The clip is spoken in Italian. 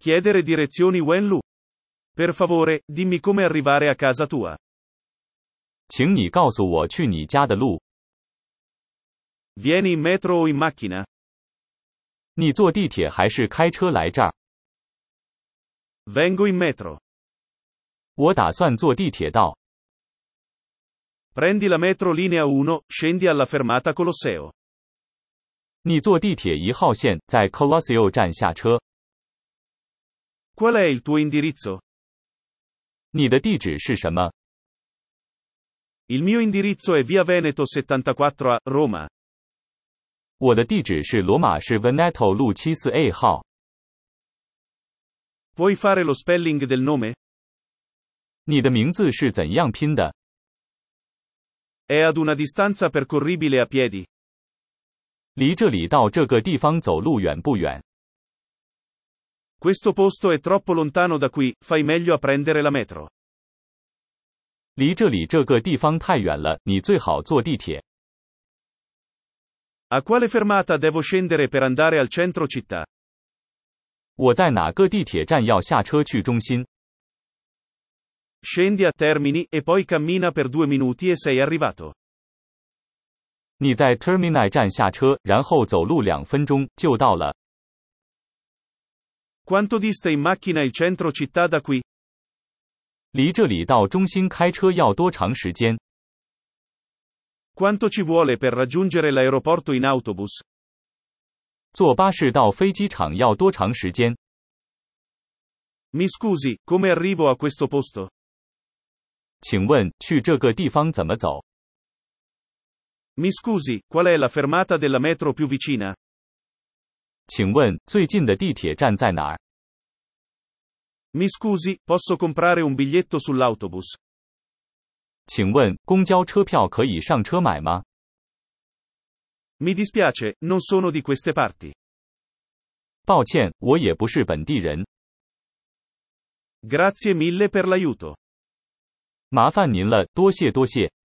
Chiedere direzioni Wenlu. Per favore, dimmi come arrivare a casa tua. 请你告诉我去你家的路。 Vieni in metro o in macchina? 你坐地铁还是开车来这儿？ Vengo in metro. 我打算坐地铁到。 Prendi la metro linea 1, scendi alla fermata Colosseo. 你坐地铁1号线，在 Colosseo 站下车。 Qual è il tuo indirizzo? 你的地址是什么？ Il mio indirizzo è via Veneto 74A, Roma. 我的地址是罗马市 Veneto 路74A 号。 Puoi fare lo spelling del nome? 你的名字是怎样拼的？ È ad una distanza percorribile a piedi. 离这里到这个地方走路远不远？ Questo posto è troppo lontano da qui, fai meglio a prendere la metro. 离这里这个地方太远了，你最好坐地铁。 A quale fermata devo scendere per andare al centro città? 我在哪个地铁站要下车去中心？ Scendi a Termini e poi cammina per 2 minuti e sei arrivato. 你在 Termini 站下车，然后走路2分钟就到了。 Quanto dista in macchina il centro città da qui? 离这里到中心开车要多长时间？ Quanto ci vuole per raggiungere l'aeroporto in autobus? 坐巴士到飞机场要多长时间？ Mi scusi, come arrivo a questo posto? 请问，去这个地方怎么走？ Mi scusi, qual è la fermata della metro più vicina? 请问，最近的地铁站在哪儿？ Mi scusi, posso comprare un biglietto sull'autobus? 请问，公交车票可以上车买吗？ Mi dispiace, non sono di queste parti. 抱歉，我也不是本地人。 Grazie mille per l'aiuto. 麻烦您了，多谢多谢。